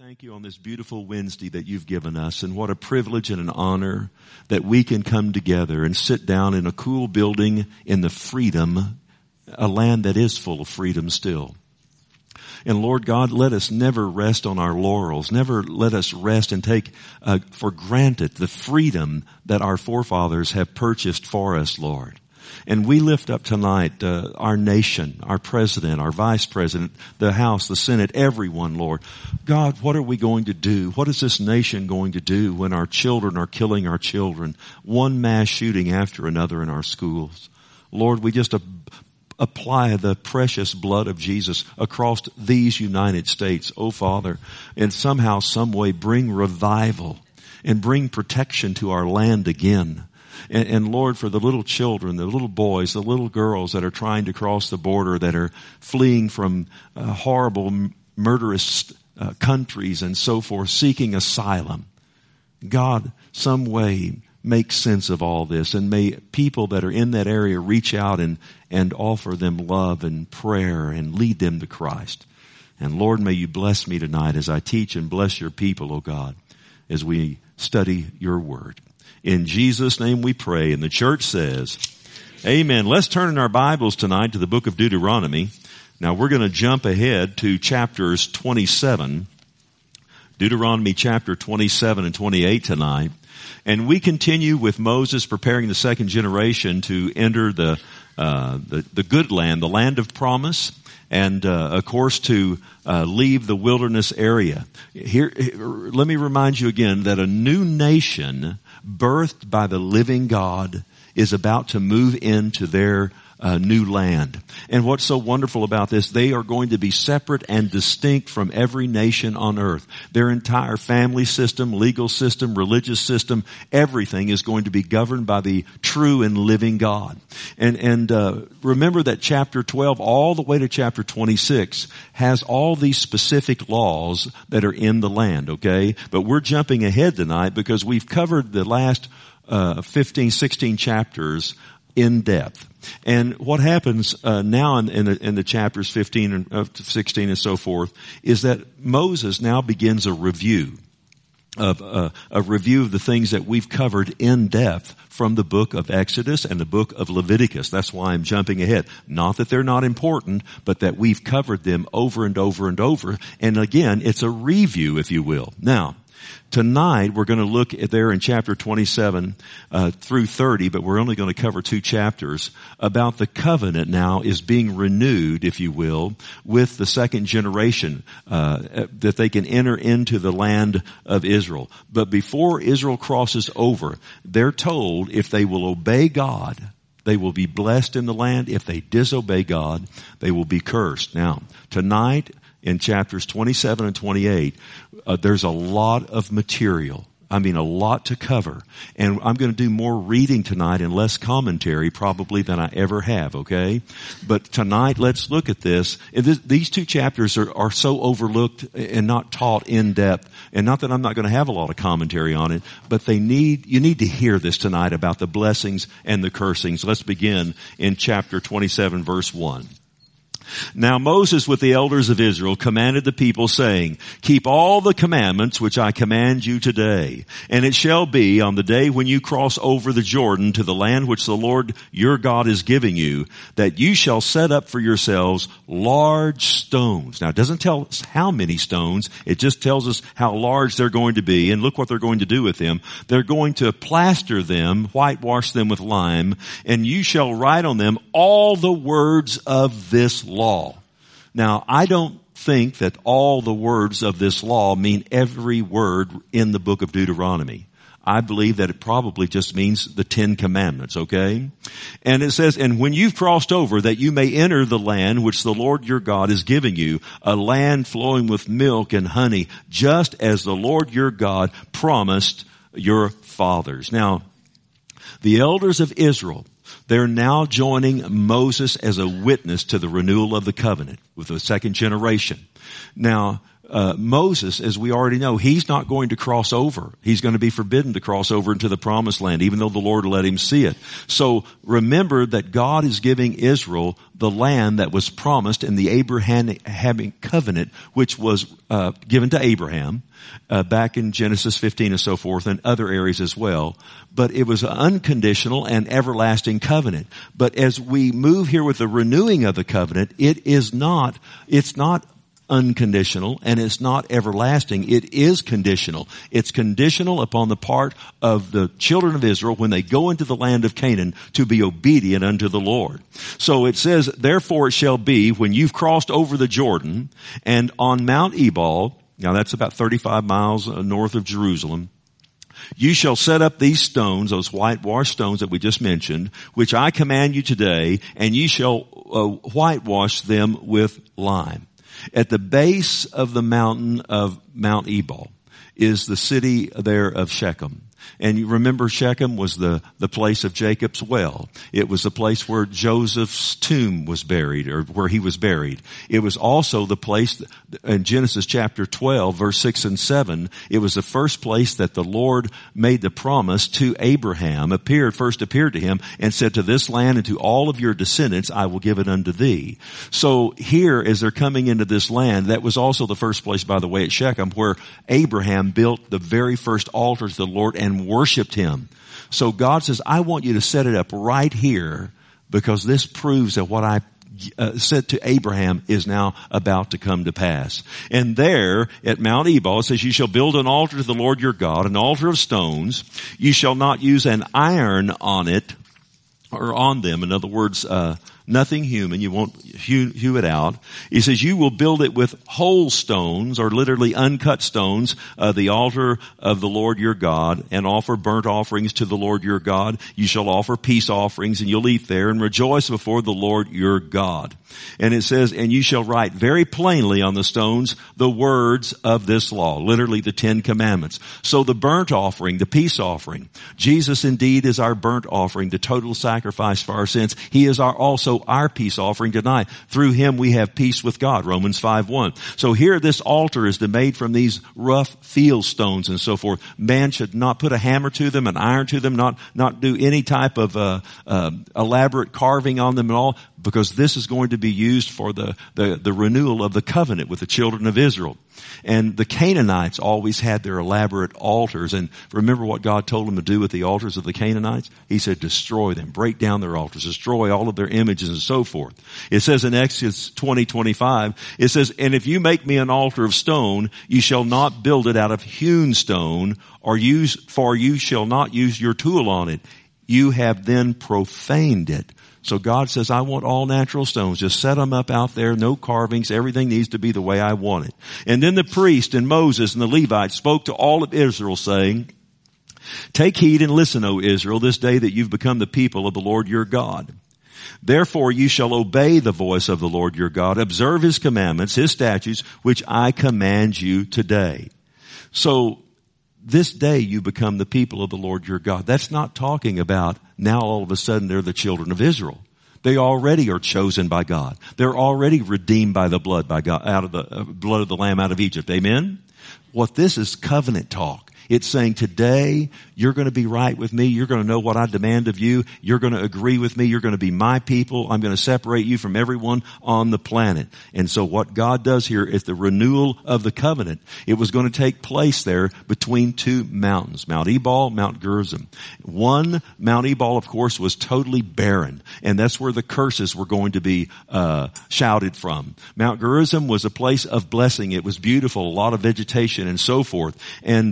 thank you on this beautiful Wednesday that you've given us, and what a privilege and an honor that we can come together and sit down in a cool building in the freedom, a land that is full of freedom still. And Lord God, let us never rest on our laurels. Never let us rest and take for granted the freedom that our forefathers have purchased for us, Lord. And we lift up tonight our nation, our president, our vice president, the House, the Senate, everyone, Lord. God, what are we going to do? What is this nation going to do when our children are killing our children? One mass shooting after another in our schools. Lord, we just apply the precious blood of Jesus across these United States, oh Father, and somehow, some way bring revival and bring protection to our land again. And Lord, for the little children, the little boys, the little girls that are trying to cross the border, that are fleeing from horrible, murderous countries and so forth, seeking asylum. God, some way make sense of all this, and may people that are in that area reach out and offer them love and prayer and lead them to Christ. And Lord, may you bless me tonight as I teach, and bless your people, oh God, as we study your word. In Jesus' name we pray, and the church says, amen. Let's turn in our Bibles tonight to the book of Deuteronomy. Now we're going to jump ahead to chapters 27, Deuteronomy chapter 27 and 28 tonight. And we continue with Moses preparing the second generation to enter the good land, the land of promise, and of course to leave the wilderness area. Here, let me remind you again that a new nation birthed by the living God is about to move into their new land. And what's so wonderful about this, they are going to be separate and distinct from every nation on earth. Their entire family system, legal system, religious system, everything is going to be governed by the true and living God. And remember that chapter 12 all the way to chapter 26 has all these specific laws that are in the land, okay? But we're jumping ahead tonight because we've covered the last 15, 16 chapters in depth. And what happens now in the chapters 15 and 16 and so forth is that Moses now begins a review of the things that we've covered in depth from the book of Exodus and the book of Leviticus. That's why I'm jumping ahead. Not that they're not important, but that we've covered them over and over and over. And again, it's a review, if you will. Now, tonight, we're going to look at there in chapter 27 through 30, but we're only going to cover 2 chapters, about the covenant now is being renewed, if you will, with the second generation, that they can enter into the land of Israel. But before Israel crosses over, they're told if they will obey God, they will be blessed in the land. If they disobey God, they will be cursed. Now, tonight, in chapters 27 and 28, there's a lot of material. I mean, a lot to cover. And I'm going to do more reading tonight and less commentary probably than I ever have, okay? But tonight, let's look at this. These 2 chapters are so overlooked and not taught in depth. And not that I'm not going to have a lot of commentary on it, but you need to hear this tonight about the blessings and the cursings. Let's begin in chapter 27, verse 1. Now Moses with the elders of Israel commanded the people, saying, keep all the commandments which I command you today. And it shall be on the day when you cross over the Jordan to the land which the Lord your God is giving you, that you shall set up for yourselves large stones. Now it doesn't tell us how many stones. It just tells us how large they're going to be. And look what they're going to do with them. They're going to plaster them, whitewash them with lime, and you shall write on them all the words of this law. Now, I don't think that all the words of this law mean every word in the book of Deuteronomy. I believe that it probably just means the 10 commandments, okay? And it says, and when you've crossed over, that you may enter the land which the Lord your God is giving you, a land flowing with milk and honey, just as the Lord your God promised your fathers. Now, the elders of Israel, they're now joining Moses as a witness to the renewal of the covenant with the second generation. Now, Moses, as we already know, he's not going to cross over. He's going to be forbidden to cross over into the promised land, even though the Lord let him see it. So remember that God is giving Israel the land that was promised in the Abrahamic covenant, which was given to Abraham back in Genesis 15 and so forth, and other areas as well. But it was an unconditional and everlasting covenant. But as we move here with the renewing of the covenant, it's not unconditional and it's not everlasting. It is conditional. It's conditional upon the part of the children of Israel when they go into the land of Canaan to be obedient unto the Lord. So it says, therefore it shall be when you've crossed over the Jordan and on Mount Ebal, now that's about 35 miles north of Jerusalem, you shall set up these stones, those whitewashed stones that we just mentioned, which I command you today, and you shall whitewash them with lime. At the base of the mountain of Mount Ebal is the city there of Shechem. And you remember Shechem was the place of Jacob's well. It was the place where Joseph's tomb was buried, or where he was buried. It was also the place in Genesis chapter 12, verse 6 and 7. It was the first place that the Lord made the promise to Abraham, first appeared to him and said, to this land and to all of your descendants, I will give it unto thee. So here, as they're coming into this land, that was also the first place, by the way, at Shechem, where Abraham built the very first altar to the Lord and worshipped him. So God says, I want you to set it up right here, because this proves that what I said to Abraham is now about to come to pass. And there at Mount Ebal, it says, you shall build an altar to the Lord your God, an altar of stones. You shall not use an iron on it or on them. In other words, nothing human. You won't hew it out. He says, you will build it with whole stones, or literally uncut stones, the altar of the Lord your God, and offer burnt offerings to the Lord your God. You shall offer peace offerings, and you'll eat there and rejoice before the Lord your God. And it says, and you shall write very plainly on the stones the words of this law, literally the 10 commandments. So the burnt offering, the peace offering, Jesus indeed is our burnt offering, the total sacrifice for our sins. He is also our peace offering tonight. Through him we have peace with God, Romans 5:1. So here this altar is made from these rough field stones and so forth. Man should not put a hammer to them, an iron to them, not do any type of elaborate carving on them at all, because this is going to be used for the renewal of the covenant with the children of Israel. And the Canaanites always had their elaborate altars. And remember what God told them to do with the altars of the Canaanites? He said, destroy them, break down their altars, destroy all of their images and so forth. It says in Exodus 20:25, it says, and if you make me an altar of stone, you shall not build it out of hewn stone, for you shall not use your tool on it. You have then profaned it. So God says, I want all natural stones. Just set them up out there, no carvings. Everything needs to be the way I want it. And then the priest and Moses and the Levites spoke to all of Israel, saying, take heed and listen, O Israel, this day that you've become the people of the Lord your God. Therefore you shall obey the voice of the Lord your God, observe his commandments, his statutes, which I command you today. So this day you become the people of the Lord your God. That's not talking about now all of a sudden they're the children of Israel. They already are chosen by God. They're already redeemed by the blood by God, out of the blood of the Lamb out of Egypt. Amen? What this is covenant talk. It's saying today you're going to be right with me. You're going to know what I demand of you. You're going to agree with me. You're going to be my people. I'm going to separate you from everyone on the planet. And so what God does here is the renewal of the covenant. It was going to take place there between two mountains, Mount Ebal, Mount Gerizim. One, Mount Ebal, of course, was totally barren. And that's where the curses were going to be shouted from. Mount Gerizim was a place of blessing. It was beautiful, a lot of vegetation and so forth. And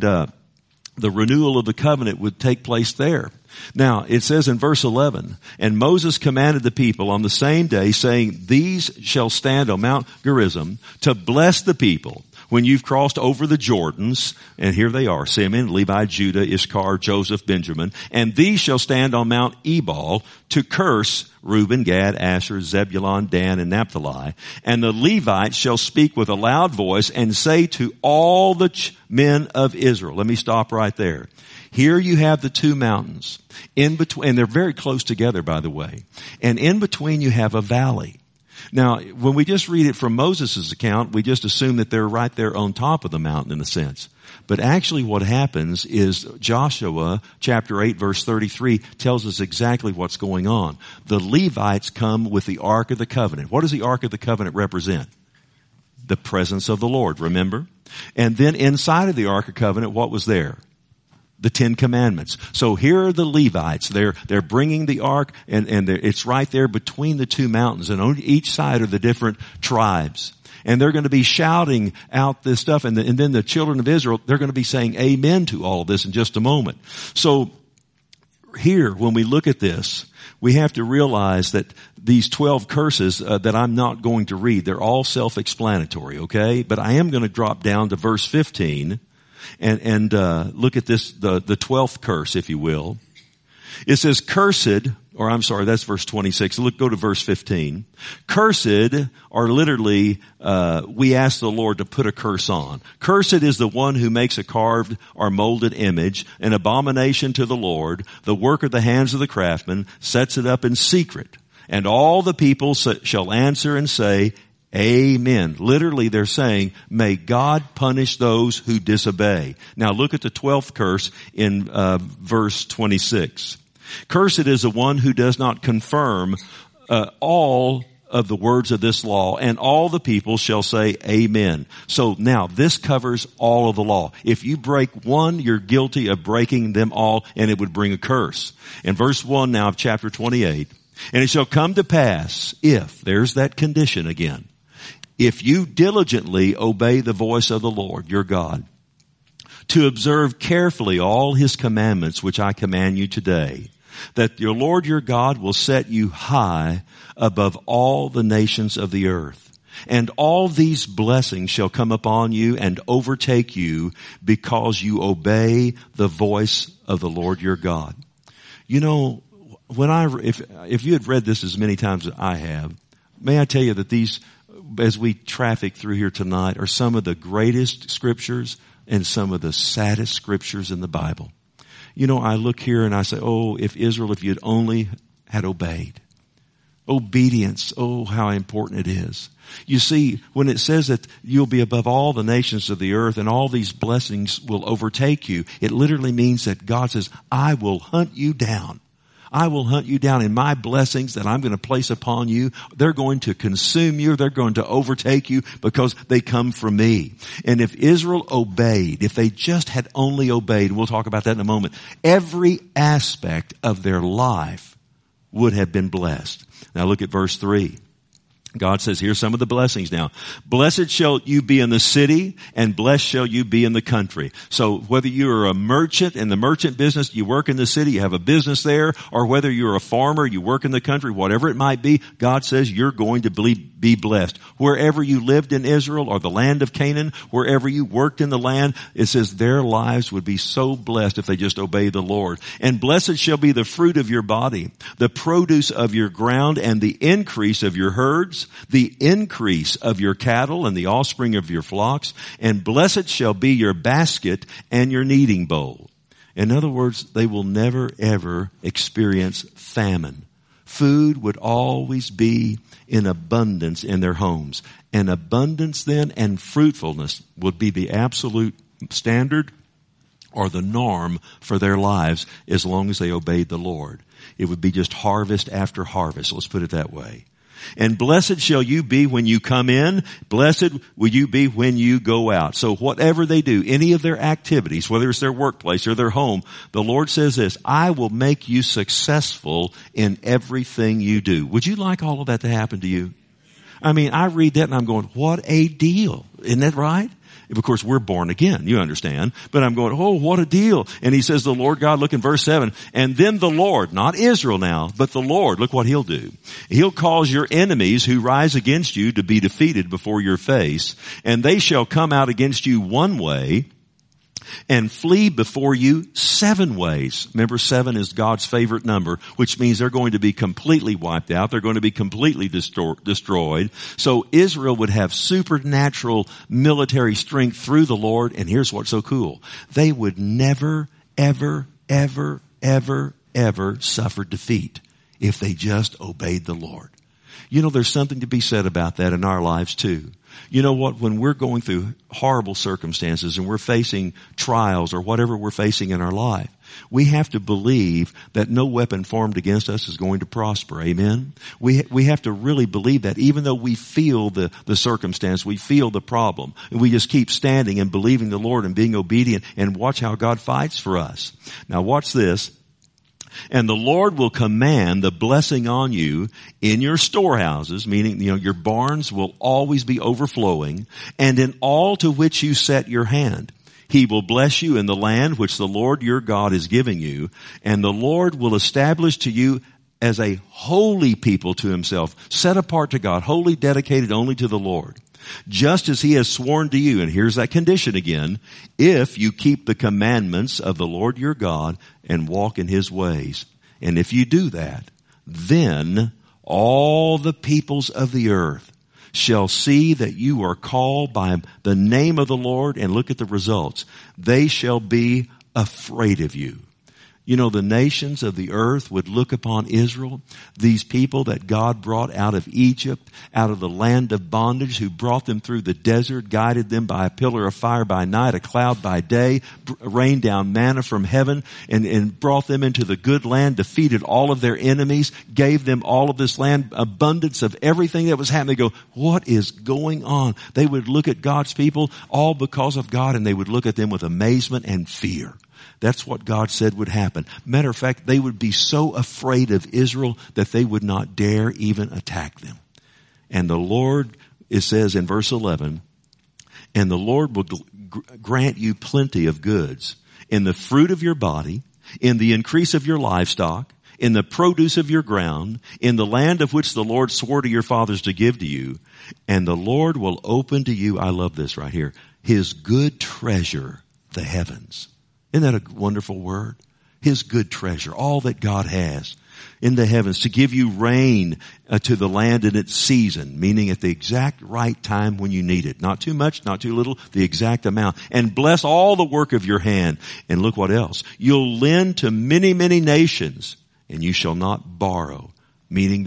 the renewal of the covenant would take place there. Now, it says in verse 11, and Moses commanded the people on the same day, saying, these shall stand on Mount Gerizim to bless the people when you've crossed over the Jordans, and here they are, Simeon, Levi, Judah, Issachar, Joseph, Benjamin, and these shall stand on Mount Ebal to curse Reuben, Gad, Asher, Zebulun, Dan, and Naphtali. And the Levites shall speak with a loud voice and say to all the men of Israel. Let me stop right there. Here you have the two mountains. In between, and they're very close together, by the way. And in between you have a valley. Now, when we just read it from Moses' account, we just assume that they're right there on top of the mountain in a sense. But actually what happens is Joshua chapter 8 verse 33 tells us exactly what's going on. The Levites come with the Ark of the Covenant. What does the Ark of the Covenant represent? The presence of the Lord, remember? And then inside of the Ark of Covenant, what was there? The 10 Commandments. So here are the Levites. They're bringing the Ark and it's right there between the two mountains, and on each side are the different tribes. And they're going to be shouting out this stuff, and then the children of Israel, they're going to be saying amen to all of this in just a moment. So here, when we look at this, we have to realize that these 12 curses that I'm not going to read, they're all self-explanatory, okay? But I am going to drop down to verse 15 and look at this, the 12th curse, if you will. It says, cursed, or I'm sorry, that's verse 26. Go to verse 15. Cursed are literally, we ask the Lord to put a curse on. Cursed is the one who makes a carved or molded image, an abomination to the Lord, the work of the hands of the craftsman, sets it up in secret. And all the people shall answer and say, Amen. Literally they're saying, may God punish those who disobey. Now look at the 12th curse in verse 26. Cursed is the one who does not confirm all of the words of this law, and all the people shall say amen. So now this covers all of the law. If you break one, you're guilty of breaking them all, and it would bring a curse. In verse 1 now of chapter 28, and it shall come to pass if, there's that condition again, if you diligently obey the voice of the Lord your God, to observe carefully all his commandments which I command you today, that your Lord your God will set you high above all the nations of the earth. And all these blessings shall come upon you and overtake you because you obey the voice of the Lord your God. You know, if you had read this as many times as I have, may I tell you that these, as we traffic through here tonight, are some of the greatest scriptures and some of the saddest scriptures in the Bible. You know, I look here and I say, oh, if you'd only had obeyed. Obedience, oh, how important it is. You see, when it says that you'll be above all the nations of the earth and all these blessings will overtake you, it literally means that God says, I will hunt you down. I will hunt you down, in my blessings that I'm going to place upon you, they're going to consume you. They're going to overtake you because they come from me. And if Israel obeyed, if they just had only obeyed, we'll talk about that in a moment, every aspect of their life would have been blessed. Now look at verse 3. God says, here's some of the blessings now. Blessed shall you be in the city, and blessed shall you be in the country. So whether you're a merchant in the merchant business, you work in the city, you have a business there, or whether you're a farmer, you work in the country, whatever it might be, God says you're going to be blessed. Wherever you lived in Israel or the land of Canaan, wherever you worked in the land, it says their lives would be so blessed if they just obey the Lord. And blessed shall be the fruit of your body, the produce of your ground, and the increase of your herds, the increase of your cattle and the offspring of your flocks, and blessed shall be your basket and your kneading bowl. In other words, they will never ever experience famine. Food would always be in abundance in their homes. And abundance then and fruitfulness would be the absolute standard or the norm for their lives as long as they obeyed the Lord. It would be just harvest after harvest. Let's put it that way. And blessed shall you be when you come in. Blessed will you be when you go out. So whatever they do, any of their activities, whether it's their workplace or their home, the Lord says this, I will make you successful in everything you do. Would you like all of that to happen to you? I mean, I read that and I'm going, what a deal. Isn't that right? Of course, we're born again, you understand. But I'm going, oh, what a deal. And he says, the Lord God, look in verse 7, and then the Lord, not Israel now, but the Lord, look what he'll do. He'll cause your enemies who rise against you to be defeated before your face, and they shall come out against you one way and flee before you 7 ways. Remember, 7 is God's favorite number, which means they're going to be completely wiped out. They're going to be completely destroyed. So Israel would have supernatural military strength through the Lord. And here's what's so cool. They would never, ever, ever, ever, ever suffer defeat if they just obeyed the Lord. You know, there's something to be said about that in our lives too. You know what? When we're going through horrible circumstances and we're facing trials or whatever we're facing in our life, we have to believe that no weapon formed against us is going to prosper. Amen? We have to really believe that even though we feel the circumstance, we feel the problem, and we just keep standing and believing the Lord and being obedient and watch how God fights for us. Now watch this. And the Lord will command the blessing on you in your storehouses, meaning, your barns will always be overflowing, and in all to which you set your hand. He will bless you in the land which the Lord your God is giving you, and the Lord will establish to you as a holy people to himself, set apart to God, wholly dedicated only to the Lord. Just as he has sworn to you, and here's that condition again, if you keep the commandments of the Lord your God and walk in his ways. And if you do that, then all the peoples of the earth shall see that you are called by the name of the Lord, and look at the results. They shall be afraid of you. You know, the nations of the earth would look upon Israel, these people that God brought out of Egypt, out of the land of bondage, who brought them through the desert, guided them by a pillar of fire by night, a cloud by day, rained down manna from heaven, and brought them into the good land, defeated all of their enemies, gave them all of this land, abundance of everything that was happening. They go, what is going on? They would look at God's people, all because of God, and they would look at them with amazement and fear. That's what God said would happen. Matter of fact, they would be so afraid of Israel that they would not dare even attack them. And the Lord, it says in verse 11, and the Lord will grant you plenty of goods in the fruit of your body, in the increase of your livestock, in the produce of your ground, in the land of which the Lord swore to your fathers to give to you. And the Lord will open to you, I love this right here, his good treasure, the heavens. Isn't that a wonderful word? His good treasure, all that God has in the heavens, to give you rain to the land in its season, meaning at the exact right time when you need it. Not too much, not too little, the exact amount. And bless all the work of your hand. And look what else. You'll lend to many, many nations, and you shall not borrow. Meaning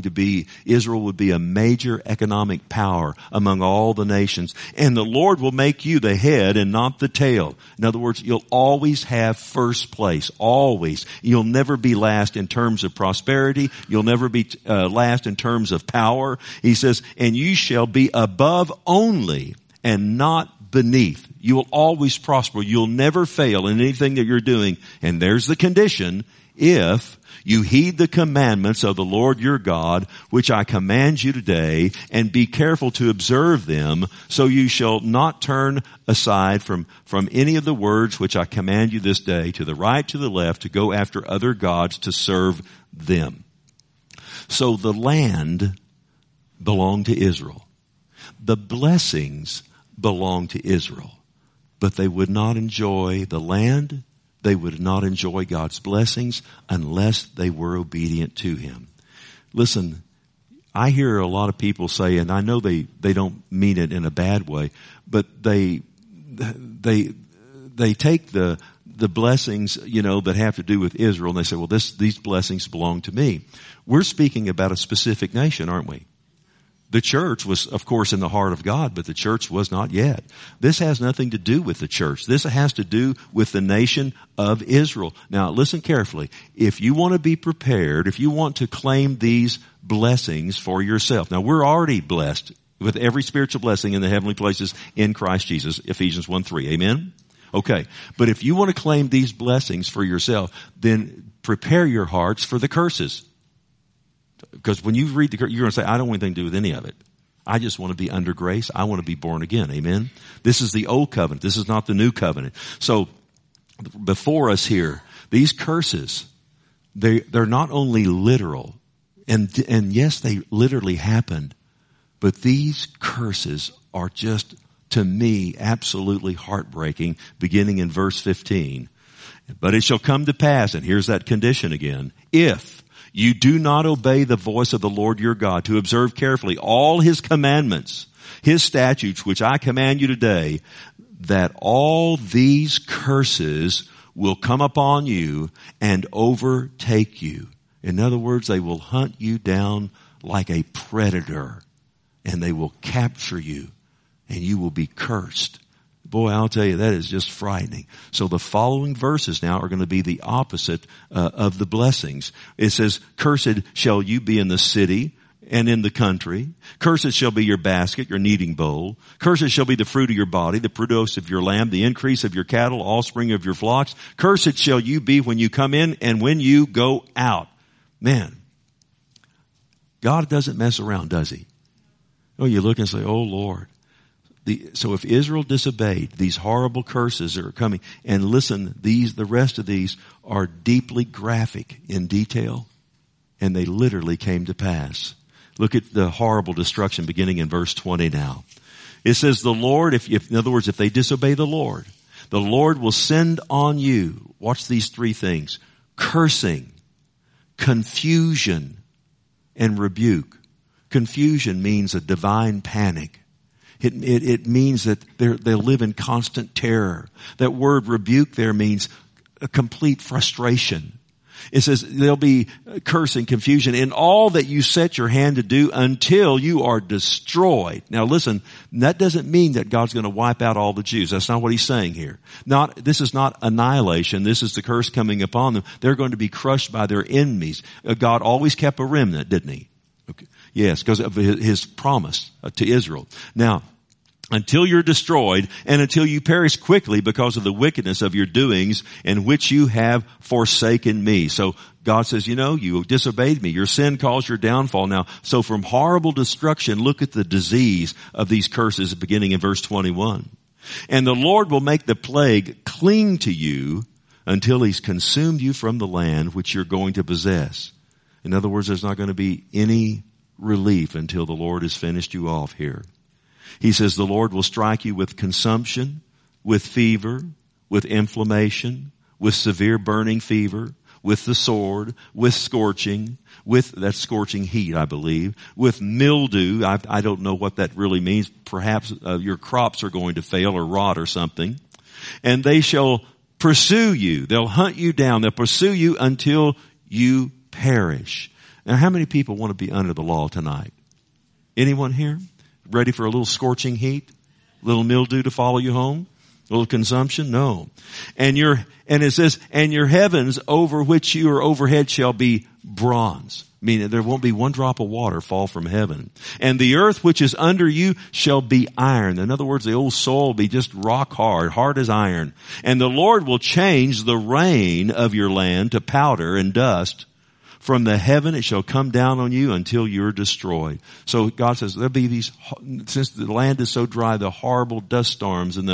Israel would be a major economic power among all the nations. And the Lord will make you the head and not the tail. In other words, you'll always have first place. Always. You'll never be last in terms of prosperity. You'll never be last in terms of power. He says, and you shall be above only and not beneath. You will always prosper. You'll never fail in anything that you're doing. And there's the condition, if you heed the commandments of the Lord your God, which I command you today, and be careful to observe them, so you shall not turn aside from any of the words which I command you this day, to the right, to the left, to go after other gods to serve them. So the land belonged to Israel. The blessings belonged to Israel, but they would not enjoy the land. They would not enjoy God's blessings unless they were obedient to him. Listen, I hear a lot of people say, and I know they don't mean it in a bad way, but they take the blessings, that have to do with Israel, and they say, well, these blessings belong to me. We're speaking about a specific nation, aren't we? The church was, of course, in the heart of God, but the church was not yet. This has nothing to do with the church. This has to do with the nation of Israel. Now, listen carefully. If you want to be prepared, if you want to claim these blessings for yourself. Now, we're already blessed with every spiritual blessing in the heavenly places in Christ Jesus, Ephesians 1:3. Amen? Okay. But if you want to claim these blessings for yourself, then prepare your hearts for the curses. Because when you read you're going to say, I don't want anything to do with any of it. I just want to be under grace. I want to be born again. Amen. This is the old covenant. This is not the new covenant. So before us here, these curses, they're not only literal, and yes, they literally happened, but these curses are just, to me, absolutely heartbreaking, beginning in verse 15. But it shall come to pass, and here's that condition again, if you do not obey the voice of the Lord your God, to observe carefully all his commandments, his statutes, which I command you today, that all these curses will come upon you and overtake you. In other words, they will hunt you down like a predator, and they will capture you, and you will be cursed. Boy, I'll tell you, that is just frightening. So the following verses now are going to be the opposite of the blessings. It says, cursed shall you be in the city and in the country. Cursed shall be your basket, your kneading bowl. Cursed shall be the fruit of your body, the produce of your lamb, the increase of your cattle, offspring of your flocks. Cursed shall you be when you come in and when you go out. Man, God doesn't mess around, does he? Oh, you look and say, oh Lord. So if Israel disobeyed, these horrible curses are coming. And listen, the rest of these are deeply graphic in detail, and they literally came to pass. Look at the horrible destruction beginning in verse 20 now. It says the Lord, in other words, if they disobey the Lord will send on you, watch these three things, cursing, confusion, and rebuke. Confusion means a divine panic. It means that they'll live in constant terror. That word rebuke there means a complete frustration. It says there'll be cursing, confusion in all that you set your hand to do until you are destroyed. Now listen, that doesn't mean that God's going to wipe out all the Jews. That's not what he's saying here. This is not annihilation. This is the curse coming upon them. They're going to be crushed by their enemies. God always kept a remnant, didn't he? Okay. Yes, because of his promise to Israel. Now, until you're destroyed and until you perish quickly because of the wickedness of your doings in which you have forsaken me. So God says, you disobeyed me. Your sin caused your downfall. Now, so from horrible destruction, look at the disease of these curses beginning in verse 21. And the Lord will make the plague cling to you until he's consumed you from the land which you're going to possess. In other words, there's not going to be any relief until the Lord has finished you off here. He says the Lord will strike you with consumption, with fever, with inflammation, with severe burning fever, with the sword, with scorching, that's scorching heat, I believe, with mildew. I don't know what that really means. Perhaps your crops are going to fail or rot or something. And they shall pursue you. They'll hunt you down. They'll pursue you until you perish. Now, how many people want to be under the law tonight? Anyone here? Ready for a little scorching heat? A little mildew to follow you home? A little consumption? No. And it says, and your heavens over which you are overhead shall be bronze. Meaning there won't be one drop of water fall from heaven. And the earth which is under you shall be iron. In other words, the old soil will be just rock hard as iron. And the Lord will change the rain of your land to powder and dust. From the heaven it shall come down on you until you're destroyed. So God says there'll be these, since the land is so dry, the horrible dust storms and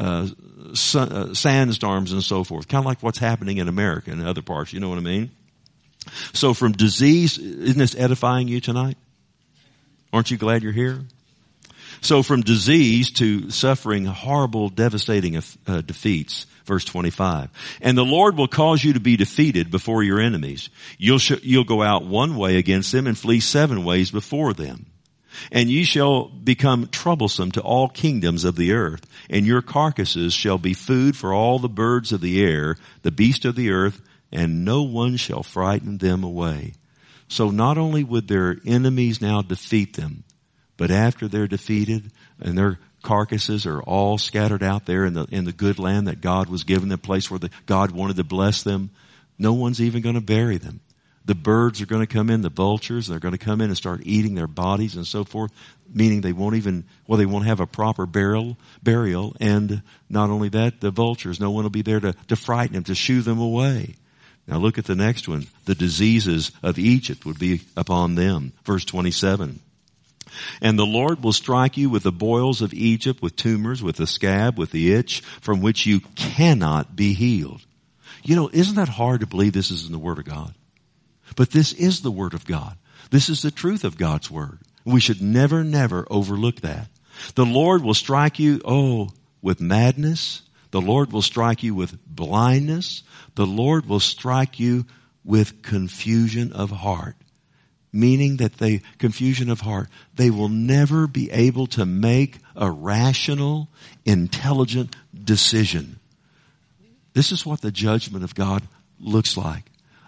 the sandstorms and so forth. Kind of like what's happening in America and other parts. You know what I mean? So from disease, isn't this edifying you tonight? Aren't you glad you're here? So from disease to suffering horrible, devastating defeats. Verse 25. And the Lord will cause you to be defeated before your enemies. You'll go out one way against them and flee 7 ways before them. And ye shall become troublesome to all kingdoms of the earth. And your carcasses shall be food for all the birds of the air, the beasts of the earth, and no one shall frighten them away. So not only would their enemies now defeat them, but after they're defeated and their carcasses are all scattered out there in the good land that God was giving them, place where God wanted to bless them, no one's even going to bury them. The birds are going to come in, the vultures, they're going to come in and start eating their bodies and so forth, meaning they won't have a proper burial. And not only that, the vultures, no one will be there to frighten them, to shoo them away. Now look at the next one. The diseases of Egypt would be upon them. Verse 27. And the Lord will strike you with the boils of Egypt, with tumors, with the scab, with the itch, from which you cannot be healed. Isn't that hard to believe this is in the Word of God? But this is the Word of God. This is the truth of God's Word. We should never, never overlook that. The Lord will strike you, with madness. The Lord will strike you with blindness. The Lord will strike you with confusion of heart. Meaning that confusion of heart. They will never be able to make a rational, intelligent decision. This is what the judgment of God looks like.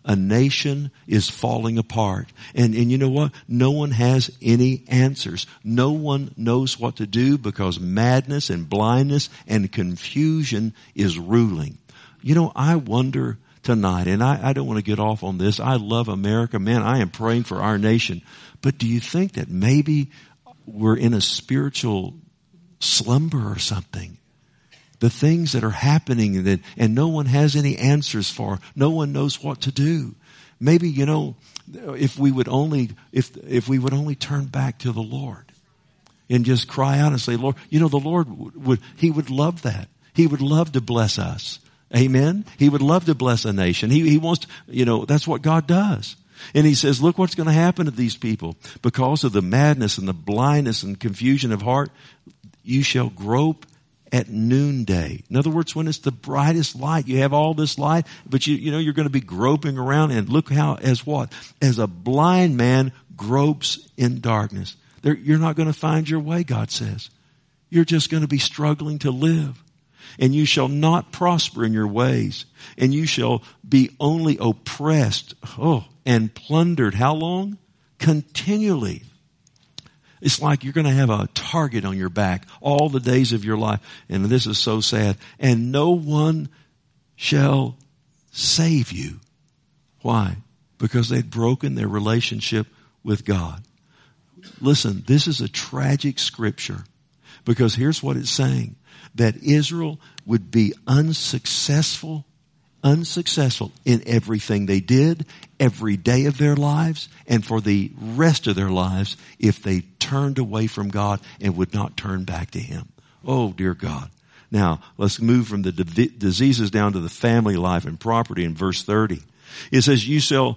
a nation is falling apart. And you know what? No one has any answers. No one knows what to do because madness and blindness and confusion is ruling. You know, I wonder tonight, and I don't want to get off on this. I love America. Man, I am praying for our nation. But do you think that maybe we're in a spiritual slumber or something? The things that are happening and no one has any answers for. No one knows what to do. Maybe, you know, if we would only turn back to the Lord and just cry out and say, Lord, you know, the Lord He would love that. He would love to bless us. Amen. He would love to bless a nation. He wants to, you know, that's what God does. And He says, look what's going to happen to these people. Because of the madness and the blindness and confusion of heart, you shall grope at noonday. In other words, when it's the brightest light, you have all this light, but you know, you're going to be groping around, and look how, as what? As a blind man gropes in darkness. You're not going to find your way, God says. You're just going to be struggling to live. And you shall not prosper in your ways, and you shall be only oppressed, and plundered. How long? Continually. It's like you're going to have a target on your back all the days of your life. And this is so sad. And no one shall save you. Why? Because they'd broken their relationship with God. Listen, this is a tragic scripture. Because here's what it's saying. That Israel would be unsuccessful in everything they did, every day of their lives, and for the rest of their lives if they turned away from God and would not turn back to Him. Oh, dear God. Now, let's move from the diseases down to the family life and property in verse 30. It says, you shall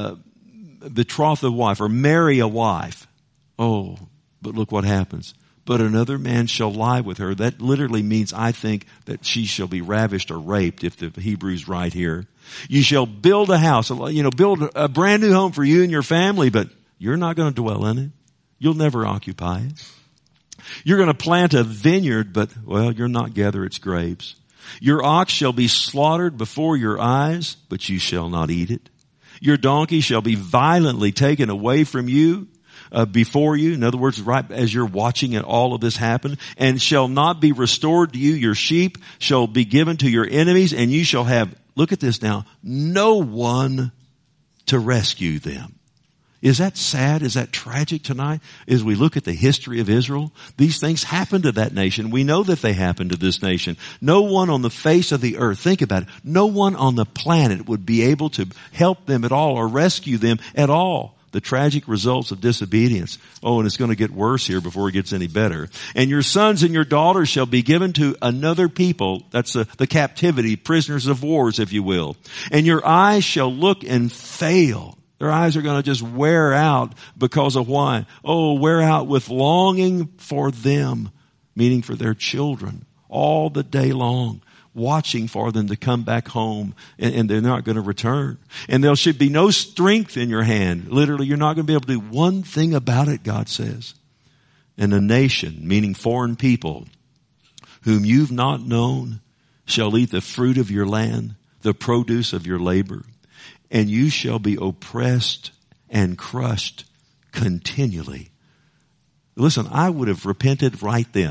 betroth a wife or marry a wife. Oh, but look what happens. But another man shall lie with her. That literally means, I think, that she shall be ravished or raped, if the Hebrew's right here. You shall build a house, build a brand new home for you and your family, but you're not going to dwell in it. You'll never occupy it. You're going to plant a vineyard, but, you're not gather its grapes. Your ox shall be slaughtered before your eyes, but you shall not eat it. Your donkey shall be violently taken away from you. Before you, in other words, right as you're watching it, all of this happen, and shall not be restored to you. Your sheep shall be given to your enemies, and you shall have, look at this now, no one to rescue them. Is that sad? Is that tragic tonight? As we look at the history of Israel, these things happened to that nation. We know that they happened to this nation. No one on the face of the earth, think about it, no one on the planet would be able to help them at all or rescue them at all. The tragic results of disobedience. Oh, and it's going to get worse here before it gets any better. And your sons and your daughters shall be given to another people. That's the captivity, prisoners of wars, if you will. And your eyes shall look and fail. Their eyes are going to just wear out because of why? Oh, wear out with longing for them, meaning for their children, all the day long. Watching for them to come back home, and they're not going to return. And there should be no strength in your hand. Literally, you're not going to be able to do one thing about it, God says. And a nation, meaning foreign people, whom you've not known, shall eat the fruit of your land, the produce of your labor. And you shall be oppressed and crushed continually. Listen, I would have repented right then.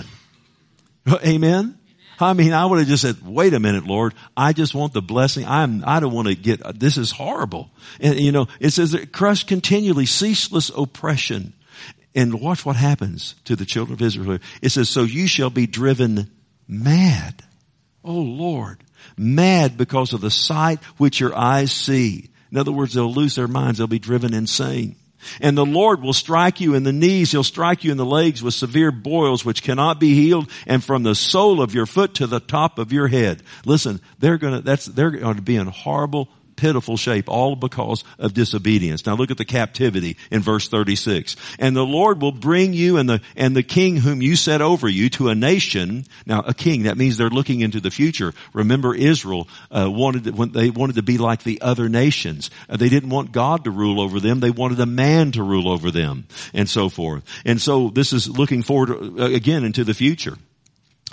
Amen? I mean, I would have just said, wait a minute, Lord. I just want the blessing. I don't want to get, this is horrible. And it says, crush continually, ceaseless oppression. And watch what happens to the children of Israel. It says, so you shall be driven mad. Oh, Lord. Mad because of the sight which your eyes see. In other words, they'll lose their minds. They'll be driven insane. And the Lord will strike you in the knees. He'll strike you in the legs with severe boils which cannot be healed, and from the sole of your foot to the top of your head. Listen, they're going to be in horrible, pitiful shape, all because of disobedience. Now look at the captivity in verse 36. And the Lord will bring you and the king whom you set over you to a nation. Now a king, that means they're looking into the future. Remember, Israel wanted to be like the other nations. They didn't want God to rule over them. They wanted a man to rule over them, and so forth. And so this is looking forward again into the future.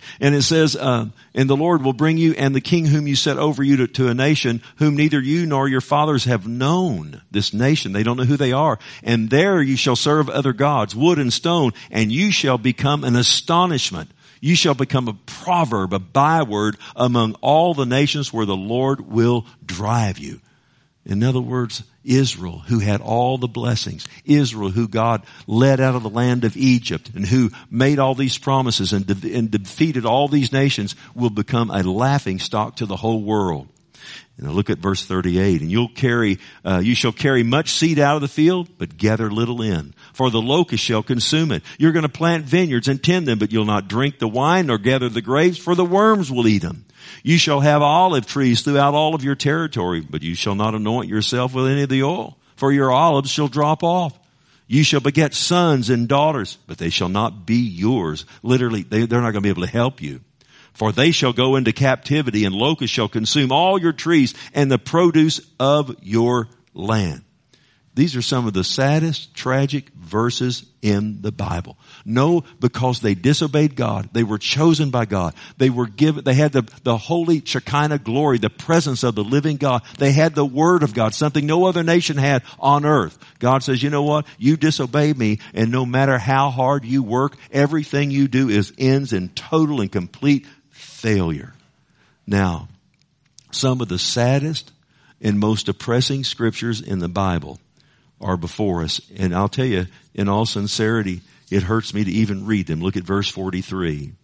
And it says, and the Lord will bring you and the king whom you set over you to a nation whom neither you nor your fathers have known. This nation, they don't know who they are. And there you shall serve other gods, wood and stone, and you shall become an astonishment. You shall become a proverb, a byword among all the nations where the Lord will drive you. In other words, Israel, who had all the blessings, Israel, who God led out of the land of Egypt and who made all these promises and defeated all these nations, will become a laughing stock to the whole world. And look at verse 38. And you shall carry much seed out of the field, but gather little in. For the locust shall consume it. You're going to plant vineyards and tend them, but you'll not drink the wine nor gather the grapes, for the worms will eat them. You shall have olive trees throughout all of your territory, but you shall not anoint yourself with any of the oil, for your olives shall drop off. You shall beget sons and daughters, but they shall not be yours. Literally, they're not going to be able to help you. For they shall go into captivity, and locusts shall consume all your trees and the produce of your land. These are some of the saddest, tragic verses in the Bible. No, because they disobeyed God. They were chosen by God. They had the holy Shekinah glory, the presence of the living God. They had the Word of God, something no other nation had on earth. God says, you know what? You disobey me, and no matter how hard you work, everything you do ends in total and complete failure. Now, some of the saddest and most depressing scriptures in the Bible are before us. And I'll tell you, in all sincerity, it hurts me to even read them. Look at verse 43.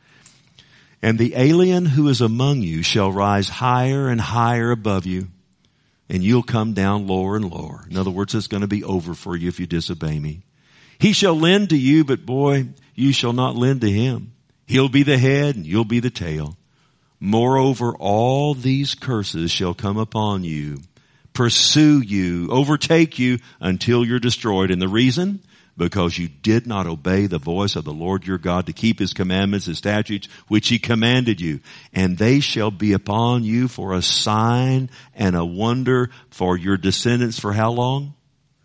And the alien who is among you shall rise higher and higher above you, and you'll come down lower and lower. In other words, it's going to be over for you if you disobey me. He shall lend to you, but boy, you shall not lend to him. He'll be the head and you'll be the tail. Moreover, all these curses shall come upon you, pursue you, overtake you until you're destroyed. And the reason? Because you did not obey the voice of the Lord your God to keep his commandments, his statutes, which he commanded you. And they shall be upon you for a sign and a wonder for your descendants for how long?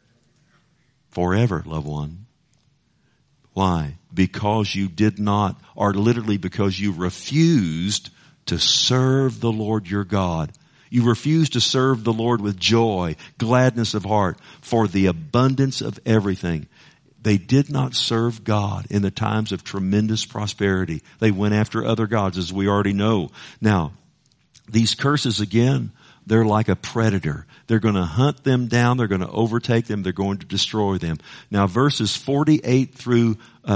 Forever, loved one. Why? Because you did not, or literally because you refused to serve the Lord your God. You refused to serve the Lord with joy, gladness of heart, for the abundance of everything. They did not serve God in the times of tremendous prosperity. They went after other gods, as we already know. Now, these curses again, they're like a predator. They're going to hunt them down. They're going to overtake them. They're going to destroy them. Now, verses 48 through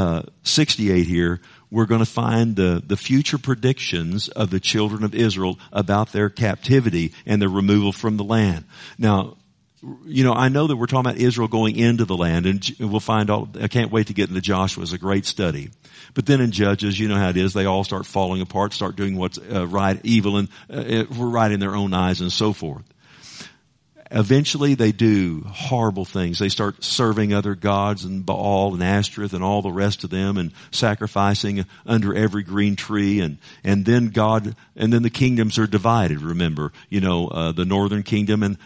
68 here, we're going to find the future predictions of the children of Israel about their captivity and their removal from the land. Now, you know, I know that we're talking about Israel going into the land, and we'll find I can't wait to get into Joshua. It's a great study. But then in Judges, you know how it is. They all start falling apart, start doing what's right, evil, and right in their own eyes and so forth. Eventually they do horrible things. They start serving other gods and Baal and Ashtoreth and all the rest of them and sacrificing under every green tree. And then the kingdoms are divided, remember. You know, the northern kingdom and,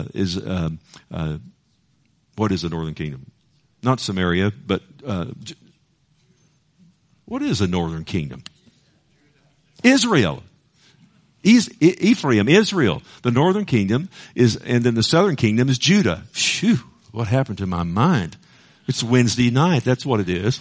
what is the northern kingdom? Not Samaria, but, what is the northern kingdom? Israel. Ephraim, Israel. The northern kingdom and then the southern kingdom is Judah. Phew, what happened to my mind? It's Wednesday night. That's what it is.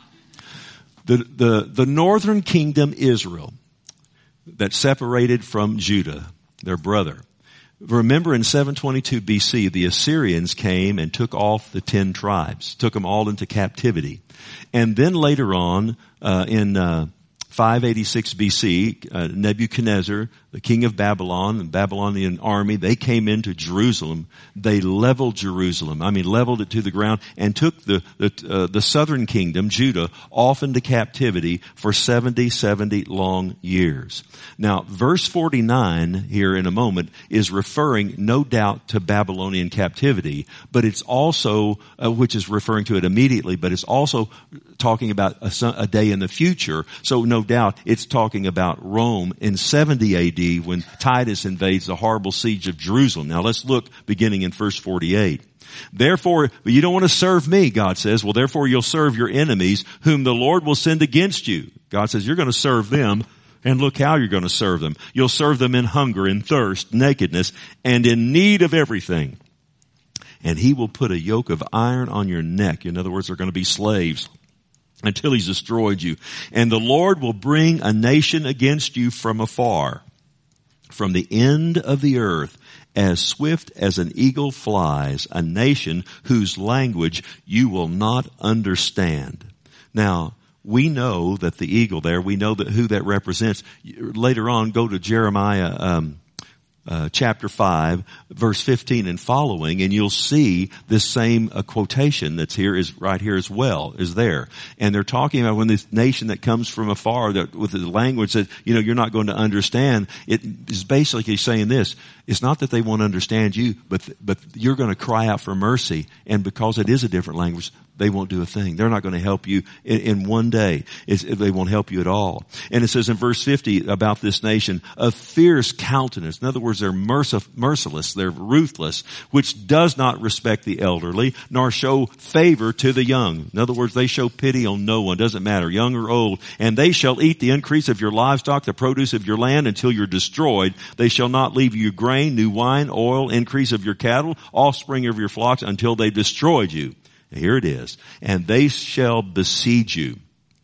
The northern kingdom, Israel, that separated from Judah, their brother. Remember in 722 BC, the Assyrians came and took off the 10 tribes, took them all into captivity. And then later on, in 586 BC, Nebuchadnezzar, the king of Babylon, and Babylonian army, they came into Jerusalem. They leveled Jerusalem. Leveled it to the ground and took the southern kingdom, Judah, off into captivity for 70 long years. Now, verse 49 here in a moment is referring, no doubt, to Babylonian captivity, but it's also, which is referring to it immediately, but it's also talking about a day in the future. So no doubt it's talking about Rome in 70 AD when Titus invades the horrible siege of Jerusalem. Now let's look beginning in verse 48. Therefore, you don't want to serve me, God says. Well, therefore you'll serve your enemies, whom the Lord will send against you. God says you're going to serve them, and look how you're going to serve them. You'll serve them in hunger, in thirst, nakedness, and in need of everything. And he will put a yoke of iron on your neck. In other words, they're going to be slaves until he's destroyed you. And the Lord will bring a nation against you from afar, from the end of the earth, as swift as an eagle flies, a nation whose language you will not understand. Now, we know that the eagle there, we know that who that represents. Later on, go to Jeremiah chapter 5, verse 15 and following, and you'll see this same quotation that's here is right here as well, is there. And they're talking about when this nation that comes from afar, that with the language that, you're not going to understand, it is basically saying this. It's not that they won't understand you, but you're going to cry out for mercy, and because it is a different language, they won't do a thing. They're not going to help you in one day. They won't help you at all. And it says in verse 50 about this nation, of fierce countenance. In other words, they're merciless. They're ruthless, which does not respect the elderly, nor show favor to the young. In other words, they show pity on no one. Doesn't matter, young or old. And they shall eat the increase of your livestock, the produce of your land, until you're destroyed. They shall not leave you grain, new wine, oil, increase of your cattle, offspring of your flocks, until they destroyed you. Here it is. And they shall besiege you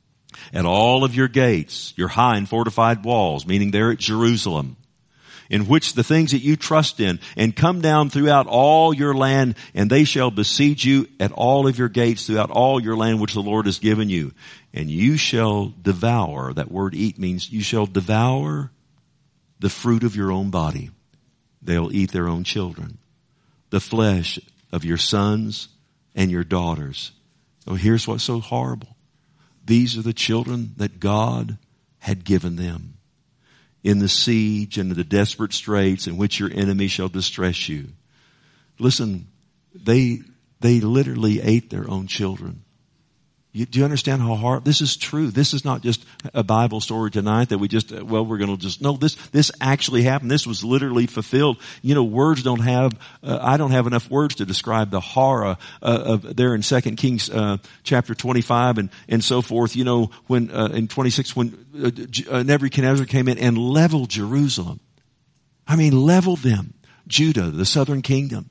at all of your gates, your high and fortified walls, meaning there at Jerusalem, in which the things that you trust in, and come down throughout all your land, and they shall besiege you at all of your gates throughout all your land which the Lord has given you. And you shall devour, that word eat means you shall devour the fruit of your own body. They'll eat their own children, the flesh of your sons and your daughters. Oh, here's what's so horrible. These are the children that God had given them in the siege and in the desperate straits in which your enemy shall distress you. Listen, they literally ate their own children. Do you understand how hard this is true? This is not just a Bible story tonight that we just, we're going to just, no, this actually happened. This was literally fulfilled. Words don't have, I don't have enough words to describe the horror of there in 2 Kings, chapter 25 and so forth. When, in 26, when Nebuchadnezzar came in and leveled Jerusalem. Leveled them. Judah, the southern kingdom.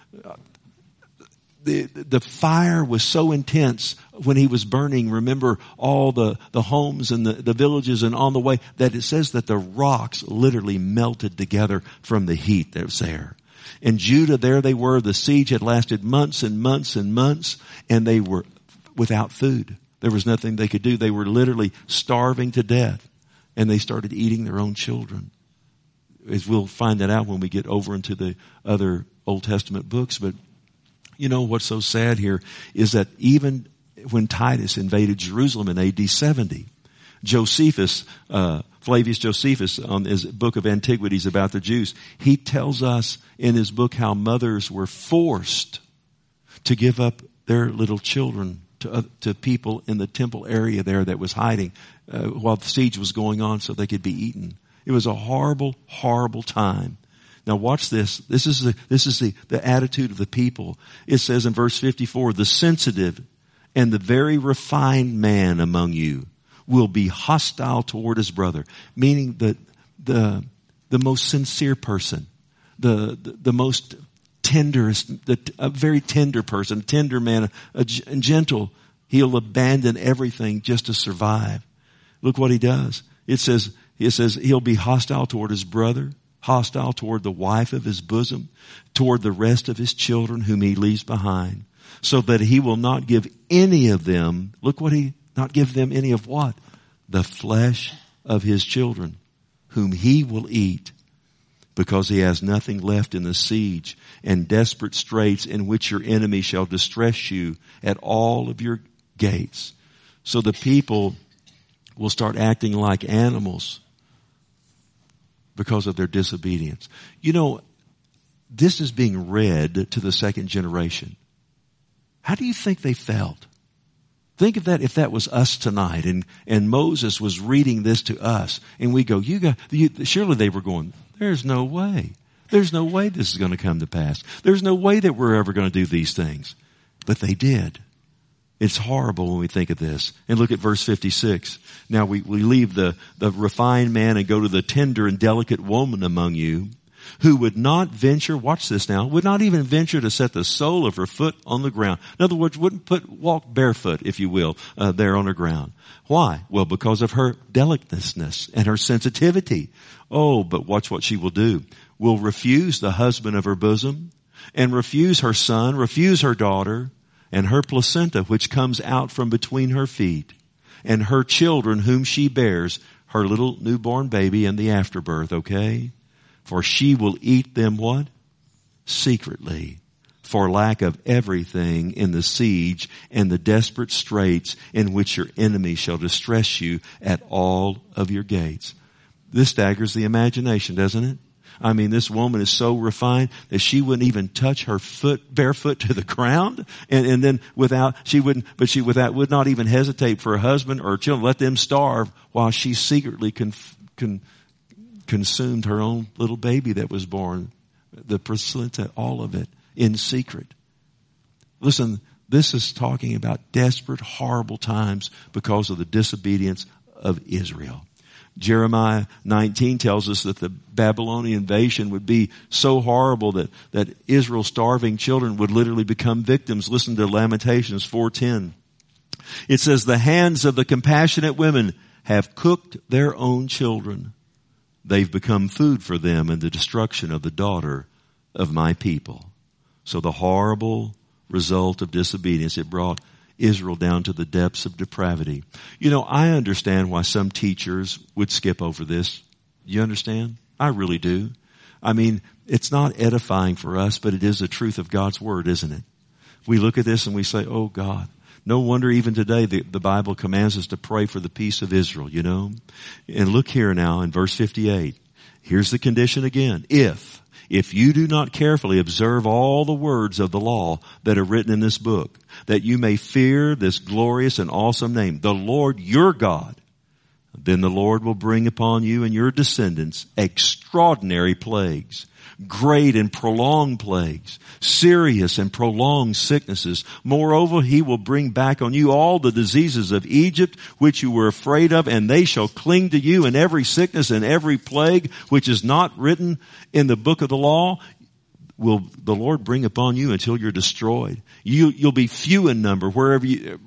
The fire was so intense when he was burning. Remember all the homes and the villages and on the way, that it says that the rocks literally melted together from the heat that was there. In Judah, there they were. The siege had lasted months and months and months, and they were without food. There was nothing they could do. They were literally starving to death, and they started eating their own children. As we'll find that out when we get over into the other Old Testament books, but what's so sad here is that even when Titus invaded Jerusalem in AD 70, Josephus, Flavius Josephus, on his book of Antiquities about the Jews, he tells us in his book how mothers were forced to give up their little children to people in the temple area there that was hiding while the siege was going on so they could be eaten. It was a horrible, horrible time. Now watch this. This is the attitude of the people. It says in verse 54, the sensitive and the very refined man among you will be hostile toward his brother. Meaning that the most sincere person, the most tenderest, a very tender person, a tender man, and gentle, he'll abandon everything just to survive. Look what he does. It says he'll be hostile toward his brother, hostile toward the wife of his bosom, toward the rest of his children whom he leaves behind, so that he will not give any of them, not give them any of what? The flesh of his children, whom he will eat, because he has nothing left in the siege and desperate straits in which your enemy shall distress you at all of your gates. So the people will start acting like animals because of their disobedience. This is being read to the second generation. How do you think they felt? Think of that if that was us tonight and Moses was reading this to us and we go, surely they were going, there's no way. There's no way this is going to come to pass. There's no way that we're ever going to do these things. But they did. It's horrible when we think of this. And look at verse 56. Now we leave the refined man and go to the tender and delicate woman among you, who would not venture, watch this now, would not even venture to set the sole of her foot on the ground. In other words, wouldn't walk barefoot, if you will, there on the ground. Why? Well, because of her delicateness and her sensitivity. Oh, but watch what she will do. Will refuse the husband of her bosom, and refuse her son, refuse her daughter, and her placenta which comes out from between her feet, and her children whom she bears, her little newborn baby and the afterbirth, okay? For she will eat them what? Secretly, for lack of everything in the siege and the desperate straits in which your enemy shall distress you at all of your gates. This staggers the imagination, doesn't it? I mean, this woman is so refined that she wouldn't even touch her foot barefoot to the ground. And then would not even hesitate for her husband or children, let them starve while she secretly consumed her own little baby that was born, the placenta, all of it, in secret. Listen, this is talking about desperate, horrible times because of the disobedience of Israel. Jeremiah 19 tells us that the Babylonian invasion would be so horrible that Israel's starving children would literally become victims. Listen to Lamentations 4:10. It says, the hands of the compassionate women have cooked their own children. They've become food for them in the destruction of the daughter of my people. So the horrible result of disobedience, it brought Israel down to the depths of depravity. You know, I understand why some teachers would skip over this. You understand? I really do. I mean, it's not edifying for us, but it is the truth of God's word, isn't it? We look at this and we say, oh God. No wonder even today the Bible commands us to pray for the peace of Israel, you know. And look here now in verse 58. Here's the condition again. If you do not carefully observe all the words of the law that are written in this book, that you may fear this glorious and awesome name, the Lord your God, then the Lord will bring upon you and your descendants extraordinary plagues, great and prolonged plagues, serious and prolonged sicknesses. Moreover, he will bring back on you all the diseases of Egypt, which you were afraid of, and they shall cling to you, and every sickness and every plague, which is not written in the book of the law, will the Lord bring upon you until you're destroyed. You'll be few in number where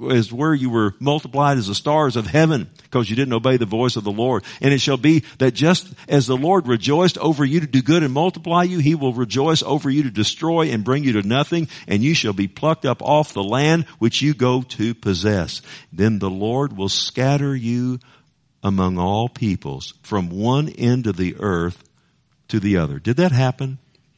you were multiplied as the stars of heaven, because you didn't obey the voice of the Lord. And it shall be that just as the Lord rejoiced over you to do good and multiply you, he will rejoice over you to destroy and bring you to nothing, and you shall be plucked up off the land which you go to possess. Then the Lord will scatter you among all peoples from one end of the earth to the other. Did that happen?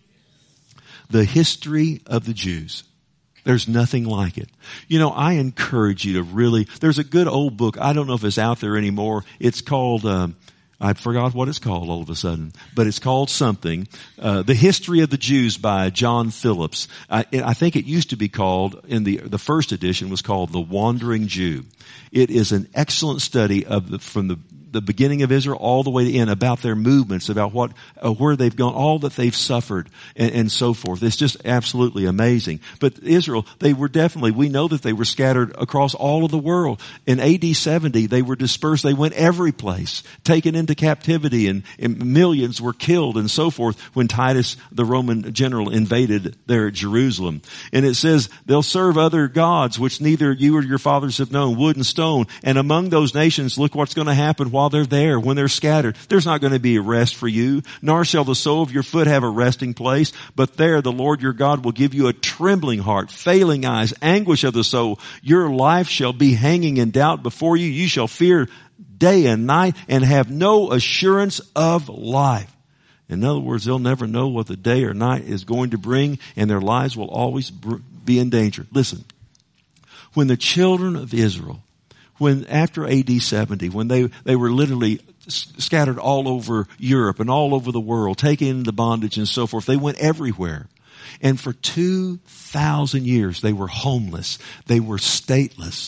The history of the Jews. There's nothing like it. You know, I encourage you to really, there's a good old book. I don't know if it's out there anymore. It's called, I forgot what it's called all of a sudden, but it's called something. The History of the Jews by John Phillips. I think it used to be called, in the first edition was called The Wandering Jew. It is an excellent study from the beginning of Israel all the way to end, about their movements, about where they've gone, all that they've suffered, and so forth. It's just absolutely amazing. But Israel, we know that they were scattered across all of the world. In AD 70, they were dispersed. They went every place, taken into captivity, and millions were killed and so forth when Titus, the Roman general, invaded there Jerusalem. And it says, they'll serve other gods, which neither you or your fathers have known, wood and stone. And among those nations, look what's going to happen while they're there, when they're scattered. There's not going to be a rest for you, nor shall the sole of your foot have a resting place. But there the Lord your God will give you a trembling heart, failing eyes, anguish of the soul. Your life shall be hanging in doubt before you. You shall fear day and night and have no assurance of life. In other words, they'll never know what the day or night is going to bring, and their lives will always be in danger. Listen, when the children of Israel, after AD 70, when they were literally scattered all over Europe and all over the world, taken into bondage and so forth, they went everywhere. And for 2,000 years, they were homeless. They were stateless.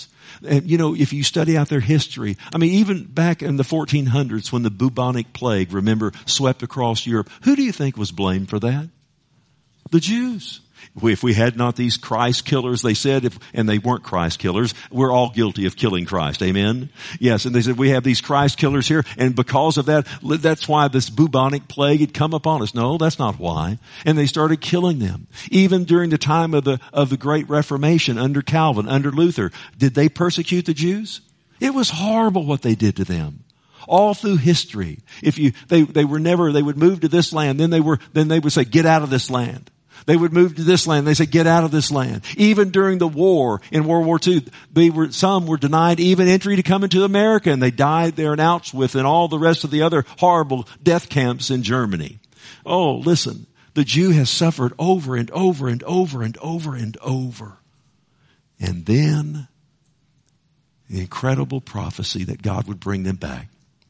And, if you study out their history, even back in the 1400s when the bubonic plague, remember, swept across Europe, who do you think was blamed for that? The Jews. If we had not these Christ killers, they said, and they weren't Christ killers, we're all guilty of killing Christ. Amen? Yes, and they said, we have these Christ killers here, and because of that, that's why this bubonic plague had come upon us. No, that's not why. And they started killing them. Even during the time of the Great Reformation, under Calvin, under Luther, did they persecute the Jews? It was horrible what they did to them. All through history. They would move to this land, then they would say, get out of this land. They would move to this land. They said, get out of this land. Even during the war, in World War II, some were denied even entry to come into America, and they died there in Auschwitz and all the rest of the other horrible death camps in Germany. Oh, listen, the Jew has suffered over and over and over and over and over. And then the incredible prophecy that God would bring them back.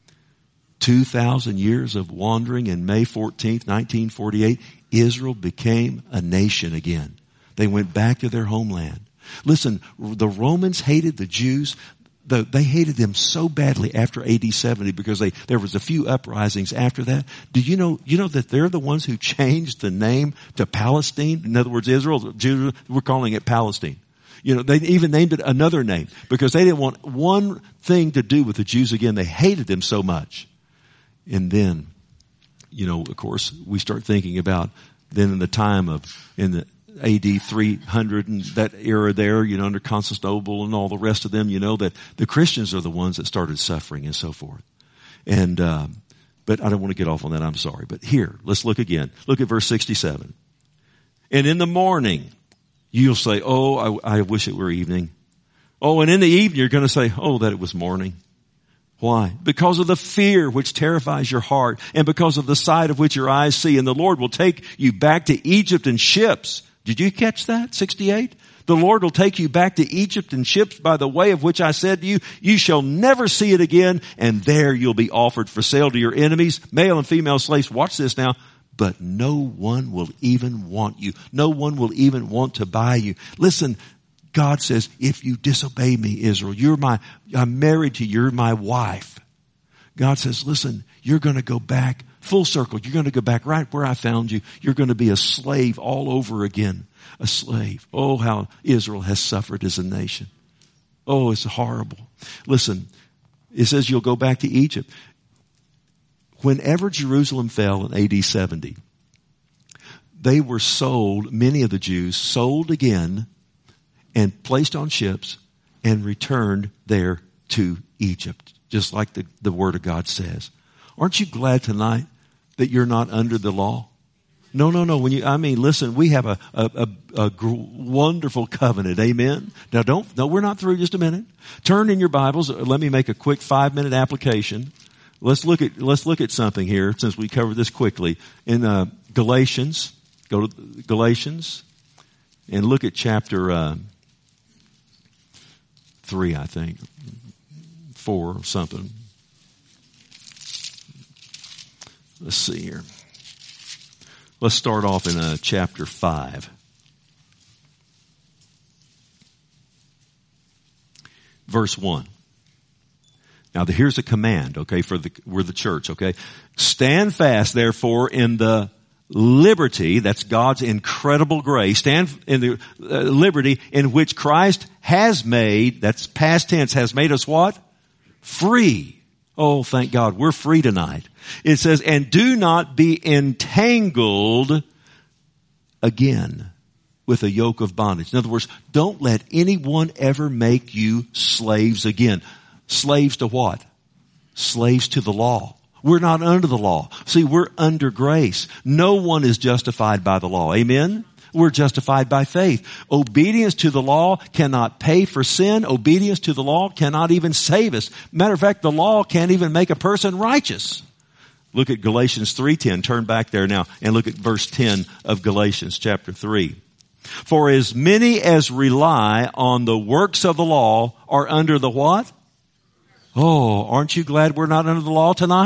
2,000 years of wandering, and May 14th, 1948, Israel became a nation again. They went back to their homeland. Listen, the Romans hated the Jews. They hated them so badly after AD 70 because there was a few uprisings after that. Do you know that they're the ones who changed the name to Palestine? In other words, Israel, Jews, we're calling it Palestine. They even named it another name because they didn't want one thing to do with the Jews again. They hated them so much. And then, of course, we start thinking about then in the AD 300 and that era there, under Constantinople and all the rest of them, that the Christians are the ones that started suffering and so forth. And, but I don't want to get off on that. I'm sorry. But here, let's look again. Look at verse 67. And in the morning, you'll say, oh, I wish it were evening. Oh, and in the evening, you're going to say, oh, that it was morning. Why? Because of the fear which terrifies your heart, and because of the sight of which your eyes see. And the Lord will take you back to Egypt in ships. Did you catch that? 68? The Lord will take you back to Egypt in ships by the way of which I said to you, you shall never see it again, and there you'll be offered for sale to your enemies, male and female slaves. Watch this now. But no one will even want you. No one will even want to buy you. Listen, God says, if you disobey me, Israel, I'm married to you, you're my wife. God says, listen, you're going to go back full circle. You're going to go back right where I found you. You're going to be a slave all over again. A slave. Oh, how Israel has suffered as a nation. Oh, it's horrible. Listen, it says you'll go back to Egypt. Whenever Jerusalem fell in AD 70, they were sold, many of the Jews, sold again and placed on ships and returned there to Egypt, just like the Word of God says. Aren't you glad tonight that you're not under the law? No. Listen, we have a wonderful covenant. Amen. Now we're not through. Just a minute. Turn in your Bibles. Let me make a quick 5-minute application. Let's look at something here since we covered this quickly in Galatians. Go to Galatians and look at chapter 3, I think, 4 or something. Let's see here. Let's start off in chapter 5. Verse 1. Now here's a command, okay, we're the church, okay. Stand fast, therefore, in the liberty, that's God's incredible grace, stand in the liberty in which Christ has made, that's past tense, has made us what? Free. Oh, thank God, we're free tonight. It says, and do not be entangled again with a yoke of bondage. In other words, don't let anyone ever make you slaves again. Slaves to what? Slaves to the law. We're not under the law. See, we're under grace. No one is justified by the law. Amen? We're justified by faith. Obedience to the law cannot pay for sin. Obedience to the law cannot even save us. Matter of fact, the law can't even make a person righteous. Look at Galatians 3:10. Turn back there now and look at verse 10 of Galatians chapter 3. For as many as rely on the works of the law are under the what? Oh, aren't you glad we're not under the law tonight?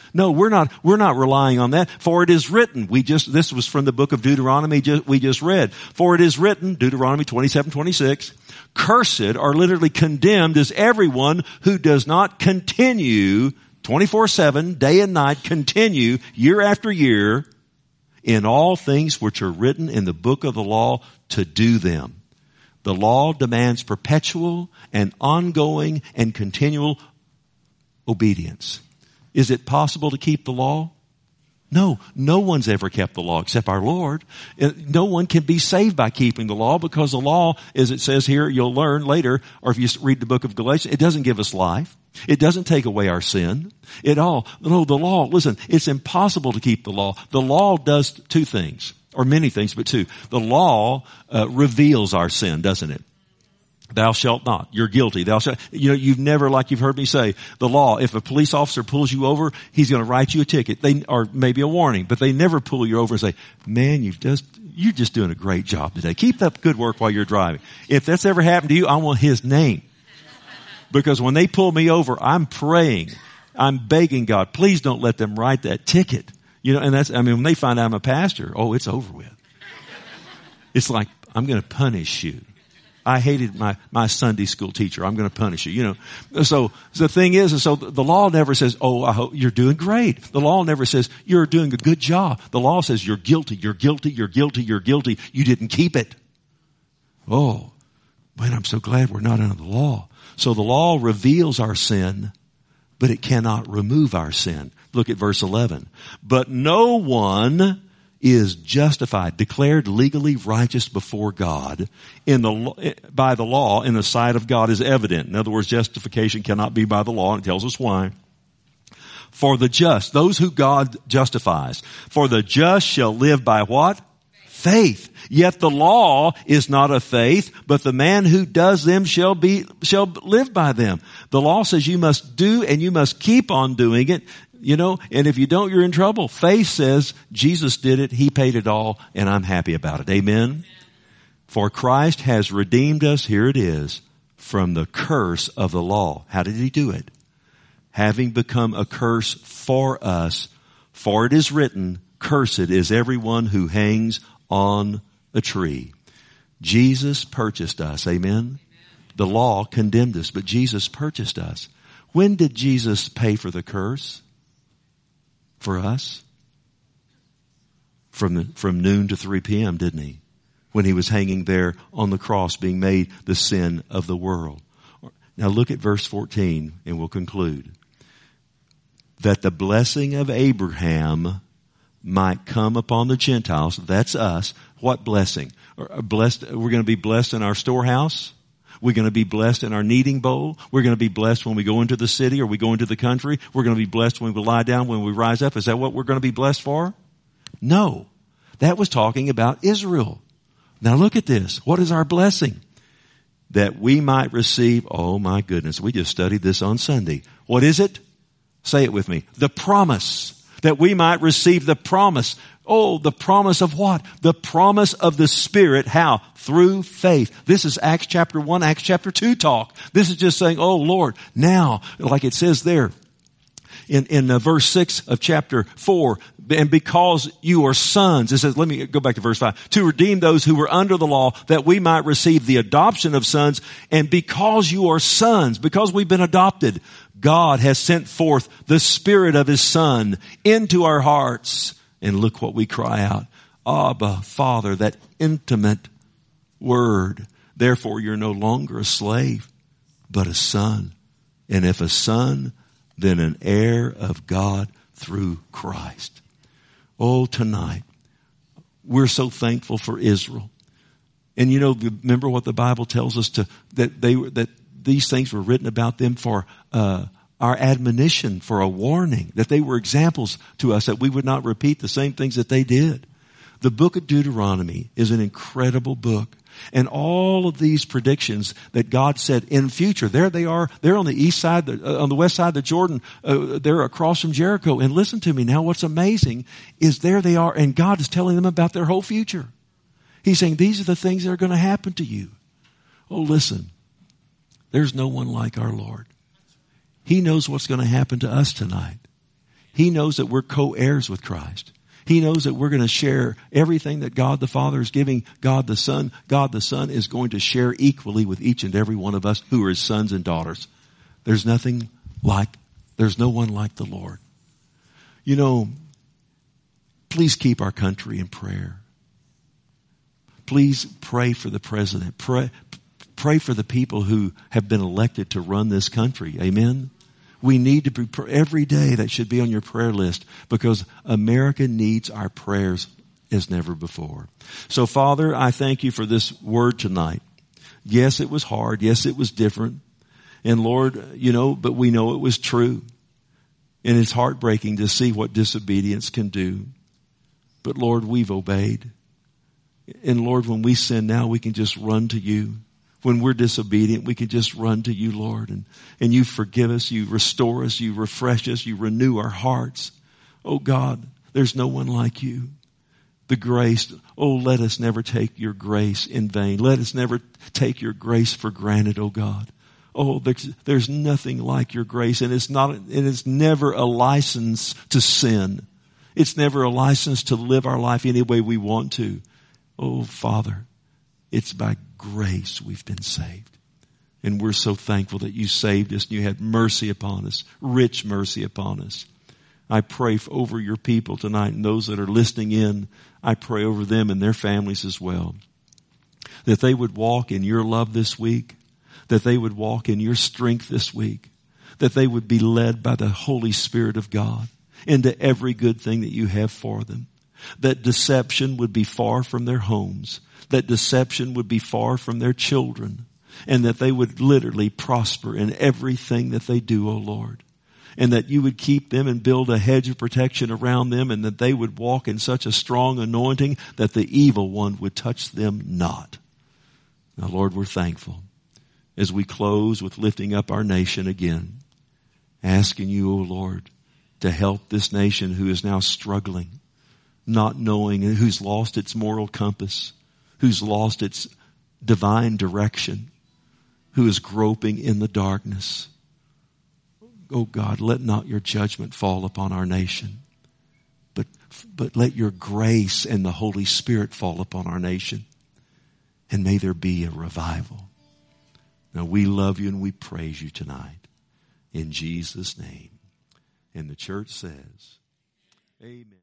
No, we're not relying on that. For it is written, this was from the book of Deuteronomy we just read. For it is written, Deuteronomy 27:26, cursed or literally condemned is everyone who does not continue 24/7, day and night, continue year after year in all things which are written in the book of the law to do them. The law demands perpetual and ongoing and continual obedience. Is it possible to keep the law? No, no one's ever kept the law except our Lord. No one can be saved by keeping the law because the law, as it says here, you'll learn later, or if you read the book of Galatians, it doesn't give us life. It doesn't take away our sin. The law, listen, it's impossible to keep the law. The law does two things, or many things, but two. The law reveals our sin, doesn't it? Thou shalt not. You're guilty. Thou shalt. You've never, like you've heard me say, the law, if a police officer pulls you over, he's going to write you a ticket. Or maybe a warning, but they never pull you over and say, man, you're just doing a great job today. Keep up good work while you're driving. If that's ever happened to you, I want his name. Because when they pull me over, I'm praying. I'm begging God, please don't let them write that ticket. And when they find out I'm a pastor, it's over with. It's like, I'm going to punish you. I hated my Sunday school teacher. I'm going to punish you. So the thing is, so the law never says, I hope you're doing great. The law never says you're doing a good job. The law says you're guilty, you're guilty, you're guilty, you're guilty. You didn't keep it. Oh, man, I'm so glad we're not under the law. So the law reveals our sin, but it cannot remove our sin. Look at verse 11. But no one is justified, declared legally righteous before God by the law in the sight of God is evident. In other words, justification cannot be by the law, and it tells us why. For the just, those who God justifies, for the just shall live by what? Faith. Yet the law is not of faith, but the man who does them shall live by them. The law says you must do and you must keep on doing it. And if you don't, you're in trouble. Faith says, Jesus did it, He paid it all, and I'm happy about it. Amen? For Christ has redeemed us, here it is, from the curse of the law. How did He do it? Having become a curse for us, for it is written, cursed is everyone who hangs on a tree. Jesus purchased us. Amen? The law condemned us, but Jesus purchased us. When did Jesus pay for the curse? For us? From noon to 3 p.m., didn't He? When He was hanging there on the cross being made the sin of the world. Now look at verse 14 and we'll conclude. That the blessing of Abraham might come upon the Gentiles. That's us. What blessing? Blessed, we're going to be blessed in our storehouse. We're going to be blessed in our kneading bowl. We're going to be blessed when we go into the city or we go into the country. We're going to be blessed when we lie down, when we rise up. Is that what we're going to be blessed for? No. That was talking about Israel. Now look at this. What is our blessing? That we might receive, oh my goodness, we just studied this on Sunday. What is it? Say it with me. The promise. That we might receive the promise. Oh, the promise of what? The promise of the Spirit. How? Through faith. This is Acts chapter 1, Acts chapter 2 talk. This is just saying, oh Lord, now, like it says there in verse 6 of chapter 4, and because you are sons, it says, let me go back to verse 5, to redeem those who were under the law, that we might receive the adoption of sons, and because you are sons, because we've been adopted, God has sent forth the Spirit of His Son into our hearts. And look what we cry out. Abba, Father, that intimate word. Therefore, you're no longer a slave, but a son. And if a son, then an heir of God through Christ. Oh, tonight, we're so thankful for Israel. And remember what the Bible tells us that these things were written about them for our admonition, for a warning, that they were examples to us, that we would not repeat the same things that they did. The book of Deuteronomy is an incredible book. And all of these predictions that God said in future, there they are, they're on the east side, on the west side of the Jordan, they're across from Jericho. And listen to me now, what's amazing is there they are, and God is telling them about their whole future. He's saying, these are the things that are going to happen to you. Oh, listen, there's no one like our Lord. He knows what's going to happen to us tonight. He knows that we're co-heirs with Christ. He knows that we're going to share everything that God the Father is giving God the Son. God the Son is going to share equally with each and every one of us who are his sons and daughters. There's no one like the Lord. You know, please keep our country in prayer. Please pray for the president. Pray for the people who have been elected to run this country. Amen? We need to be, every day that should be on your prayer list, because America needs our prayers as never before. So Father, I thank you for this word tonight. Yes, it was hard. Yes, it was different. And Lord, but we know it was true. And it's heartbreaking to see what disobedience can do. But Lord, we've obeyed. And Lord, when we sin now, we can just run to you. When we're disobedient, we can just run to you, Lord. And you forgive us, you restore us, you refresh us, you renew our hearts. Oh God, there's no one like you. The grace, let us never take your grace in vain. Let us never take your grace for granted, oh God. Oh, there's nothing like your grace, and it's never a license to sin. It's never a license to live our life any way we want to. Oh, Father, it's by grace we've been saved. And we're so thankful that you saved us and you had mercy upon us, rich mercy upon us. I pray over your people tonight and those that are listening in. I pray over them and their families as well. That they would walk in your love this week. That they would walk in your strength this week. That they would be led by the Holy Spirit of God into every good thing that you have for them. That deception would be far from their homes. That deception would be far from their children. And that they would literally prosper in everything that they do, O Lord. And that you would keep them and build a hedge of protection around them, and that they would walk in such a strong anointing that the evil one would touch them not. Now, Lord, we're thankful as we close with lifting up our nation again, asking you, O Lord, to help this nation who is now struggling, not knowing, who's lost its moral compass, who's lost its divine direction, who is groping in the darkness. Oh God, let not your judgment fall upon our nation, but let your grace and the Holy Spirit fall upon our nation. And may there be a revival. Now we love you and we praise you tonight. In Jesus' name. And the church says, amen.